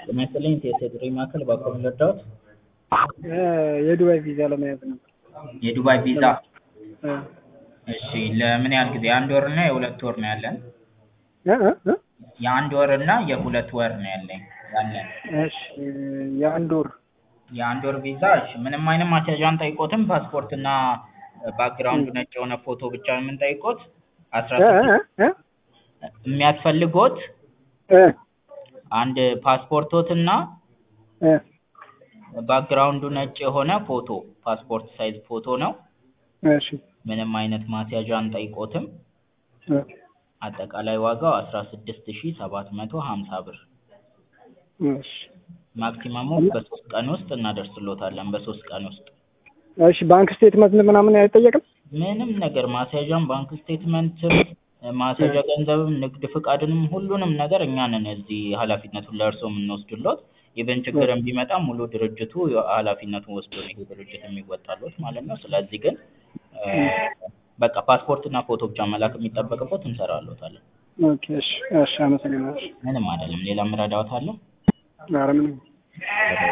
ለምሳሌ የጥሪ ማዕከል በአቅም ረዳት የዱባይ ቪዛ ለመያዝ ነበር። የዱባይ ቪዛ እሺ ለምን ያህል ጊዜ? የአንድ ወር እና የሁለት ወር ነው ያለን። የአንድ ወር እና የሁለት ወር ነው ያለን። እሺ የአንድ ወር ቪዛ እሺ ምንም አይነት ማስያዣ አንጠይቆትም። ፓስፖርት እና ባክግራውንዱ ነጭ የሆነ ፎቶ ብቻ ነው የምንጠይቆት። 16 የሚያስፈልጎት አንድ ፓስፖርቶት እና ባክግራውንዱ ነጭ የሆነ ፎቶ ፓስፖርት ሳይዝ ፎቶ ነው። እሺ ምንም አይነት ማስያዣ አንጠይቆትም። አጠቃላይ ዋጋው 16750 ብር። እሺ ማክሲመሙ በ3 ቀን ውስጥ እናደርስሎታለን። በ3 ቀን ውስጥ እሺ ባንክ ስቴትመንት ምናምን አይጠየቅም? ምንም ነገር ማስያዣም ባንክ ስቴትመንትም ማስያዣ ገንዘብም ንግድ ፍቃድንም ሁሉንም ነገር እኛ ነን እዚህ ኃላፊነቱን ለእርሶ የምንወስድሎት። ኢቨን ችግርም ቢመጣ ሙሉ ድርጅቱ ኃላፊነቱን ወስዶ ነው ይሄ ድርጅት የሚወጣሎት ማለት ነው። ስለዚህ ግን በቃ ፓስፖርት እና ፎቶ ብቻ መላክ የሚጠበቅበት እንሰራሎታለን። ኦኬ እሺ አመሰግናለሁ። ምንም አይደለም። ሌላ ምረዳዎት አለ? ኧረ ምንም